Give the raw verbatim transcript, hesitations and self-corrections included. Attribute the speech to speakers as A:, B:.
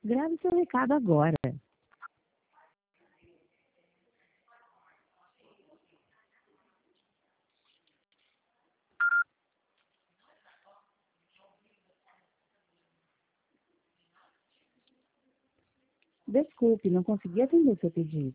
A: Grave seu recado agora. Desculpe, não consegui atender seu pedido.